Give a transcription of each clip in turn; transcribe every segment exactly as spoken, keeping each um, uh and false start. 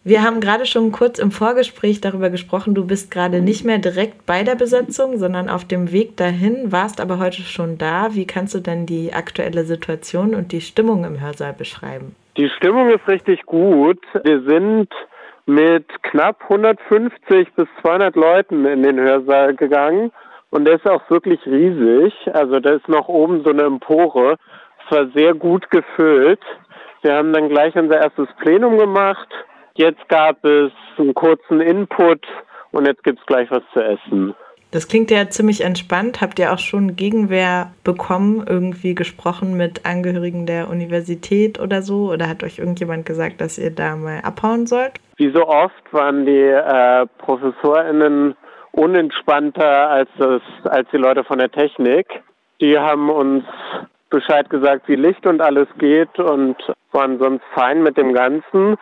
Wir haben gerade schon kurz im Vorgespräch darüber gesprochen, du bist gerade nicht mehr direkt bei der Besetzung, sondern auf dem Weg dahin, warst aber heute schon da. Wie kannst du denn die aktuelle Situation und die Stimmung im Hörsaal beschreiben? Die Stimmung ist richtig gut. Wir sind mit knapp hundertfünfzig bis zweihundert Leuten in den Hörsaal gegangen und der ist auch wirklich riesig. Also da ist noch oben so eine Empore. Es war sehr gut gefüllt. Wir haben dann gleich unser erstes Plenum gemacht. Jetzt gab es einen kurzen Input und jetzt gibt es gleich was zu essen. Das klingt ja ziemlich entspannt. Habt ihr auch schon Gegenwehr bekommen, irgendwie gesprochen mit Angehörigen der Universität oder so? Oder hat euch irgendjemand gesagt, dass ihr da mal abhauen sollt? Wie so oft waren die äh, ProfessorInnen unentspannter als, das, als die Leute von der Technik. Die haben uns Bescheid gesagt, wie Licht und alles geht und waren sonst fein mit dem Ganzen.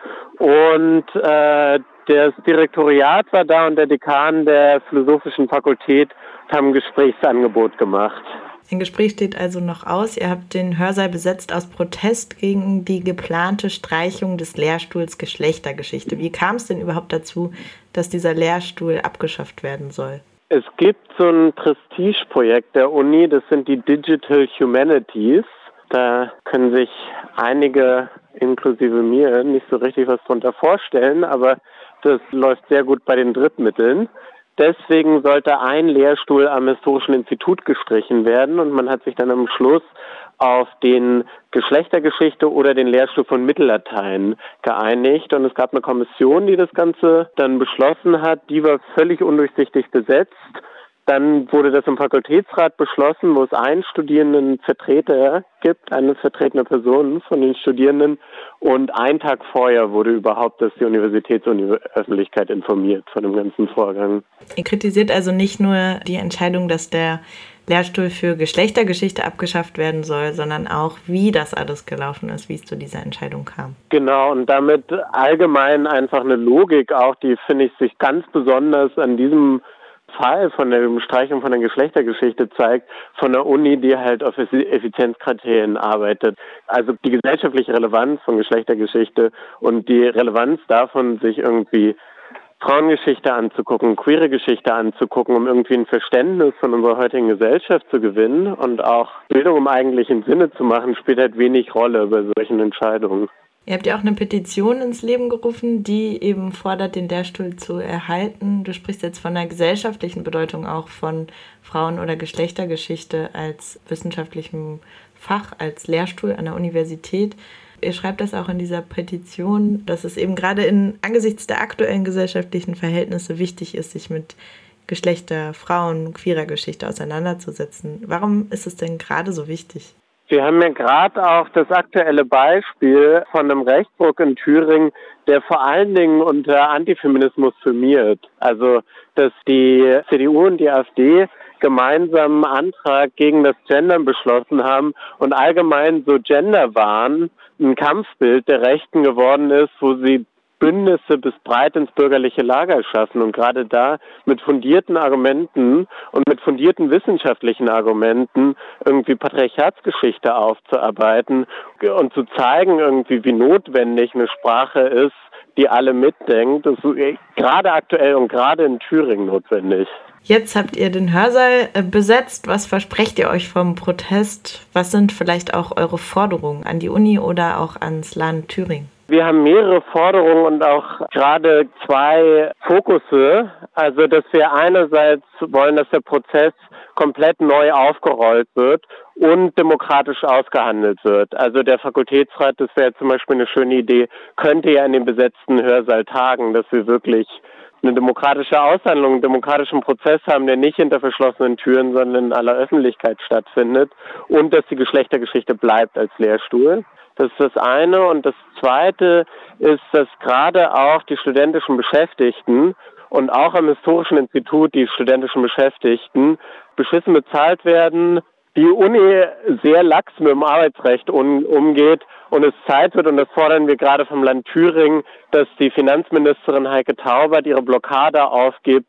Und äh, das Direktoriat war da und der Dekan der Philosophischen Fakultät haben ein Gesprächsangebot gemacht. Ein Gespräch steht also noch aus. Ihr habt den Hörsaal besetzt aus Protest gegen die geplante Streichung des Lehrstuhls Geschlechtergeschichte. Wie kam es denn überhaupt dazu, dass dieser Lehrstuhl abgeschafft werden soll? Es gibt so ein Prestigeprojekt der Uni, das sind die Digital Humanities. Da können sich einige, inklusive mir, nicht so richtig was drunter vorstellen, aber das läuft sehr gut bei den Drittmitteln. Deswegen sollte ein Lehrstuhl am Historischen Institut gestrichen werden und man hat sich dann am Schluss auf den Geschlechtergeschichte oder den Lehrstuhl von Mittellatein geeinigt und es gab eine Kommission, die das Ganze dann beschlossen hat. Die war völlig undurchsichtig besetzt. Dann wurde das im Fakultätsrat beschlossen, wo es einen Studierendenvertreter gibt, eine vertretene Person von den Studierenden. Und einen Tag vorher wurde überhaupt das die Universitätsöffentlichkeit informiert von dem ganzen Vorgang. Ihr kritisiert also nicht nur die Entscheidung, dass der Lehrstuhl für Geschlechtergeschichte abgeschafft werden soll, sondern auch, wie das alles gelaufen ist, wie es zu dieser Entscheidung kam. Genau, und damit allgemein einfach eine Logik auch, die, finde ich, sich ganz besonders an diesem Fall von der Streichung von der Geschlechtergeschichte zeigt, von der Uni, die halt auf Effizienzkriterien arbeitet. Also die gesellschaftliche Relevanz von Geschlechtergeschichte und die Relevanz davon, sich irgendwie Frauengeschichte anzugucken, queere Geschichte anzugucken, um irgendwie ein Verständnis von unserer heutigen Gesellschaft zu gewinnen und auch Bildung im eigentlichen Sinne zu machen, spielt halt wenig Rolle bei solchen Entscheidungen. Ihr habt ja auch eine Petition ins Leben gerufen, die eben fordert, den Lehrstuhl zu erhalten. Du sprichst jetzt von der gesellschaftlichen Bedeutung auch von Frauen- oder Geschlechtergeschichte als wissenschaftlichem Fach, als Lehrstuhl an der Universität. Ihr schreibt das auch in dieser Petition, dass es eben gerade in, angesichts der aktuellen gesellschaftlichen Verhältnisse wichtig ist, sich mit Geschlechter-, Frauen-, queerer Geschichte auseinanderzusetzen. Warum ist es denn gerade so wichtig? Wir haben ja gerade auch das aktuelle Beispiel von einem Rechtsruck in Thüringen, der vor allen Dingen unter Antifeminismus firmiert. Also, dass die C D U und die AfD gemeinsam einen Antrag gegen das Gendern beschlossen haben und allgemein so Genderwahn ein Kampfbild der Rechten geworden ist, wo sie Bündnisse bis breit ins bürgerliche Lager schaffen und gerade da mit fundierten Argumenten und mit fundierten wissenschaftlichen Argumenten irgendwie Patriarchatsgeschichte aufzuarbeiten und zu zeigen irgendwie, wie notwendig eine Sprache ist, die alle mitdenkt. Das ist gerade aktuell und gerade in Thüringen notwendig. Jetzt habt ihr den Hörsaal besetzt. Was versprecht ihr euch vom Protest? Was sind vielleicht auch eure Forderungen an die Uni oder auch ans Land Thüringen? Wir haben mehrere Forderungen und auch gerade zwei Fokusse. Also, dass wir einerseits wollen, dass der Prozess komplett neu aufgerollt wird und demokratisch ausgehandelt wird. Also der Fakultätsrat, das wäre zum Beispiel eine schöne Idee, könnte ja in dem besetzten Hörsaal tagen, dass wir wirklich eine demokratische Aushandlung, einen demokratischen Prozess haben, der nicht hinter verschlossenen Türen, sondern in aller Öffentlichkeit stattfindet und dass die Geschlechtergeschichte bleibt als Lehrstuhl. Das ist das eine. Und das zweite ist, dass gerade auch die studentischen Beschäftigten und auch am Historischen Institut die studentischen Beschäftigten beschissen bezahlt werden, die Uni sehr lax mit dem Arbeitsrecht um, umgeht und es Zeit wird, und das fordern wir gerade vom Land Thüringen, dass die Finanzministerin Heike Taubert ihre Blockade aufgibt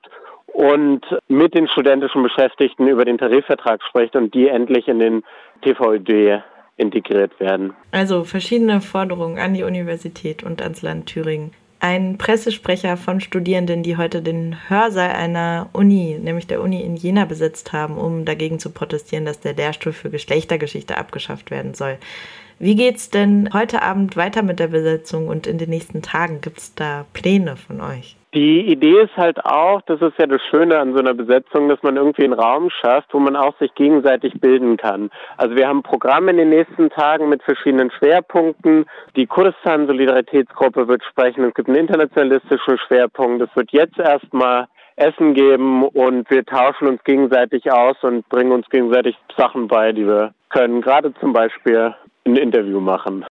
und mit den studentischen Beschäftigten über den Tarifvertrag spricht und die endlich in den T V Ö D integriert werden. Also verschiedene Forderungen an die Universität und ans Land Thüringen. Ein Pressesprecher von Studierenden, die heute den Hörsaal einer Uni, nämlich der Uni in Jena, besetzt haben, um dagegen zu protestieren, dass der Lehrstuhl für Geschlechtergeschichte abgeschafft werden soll. Wie geht's denn heute Abend weiter mit der Besetzung und in den nächsten Tagen? Gibt es da Pläne von euch? Die Idee ist halt auch, das ist ja das Schöne an so einer Besetzung, dass man irgendwie einen Raum schafft, wo man auch sich gegenseitig bilden kann. Also wir haben ein Programm in den nächsten Tagen mit verschiedenen Schwerpunkten. Die Kurdistan-Solidaritätsgruppe wird sprechen. Es gibt einen internationalistischen Schwerpunkt. Es wird jetzt erstmal Essen geben und wir tauschen uns gegenseitig aus und bringen uns gegenseitig Sachen bei, die wir können. Gerade zum Beispiel ein Interview machen.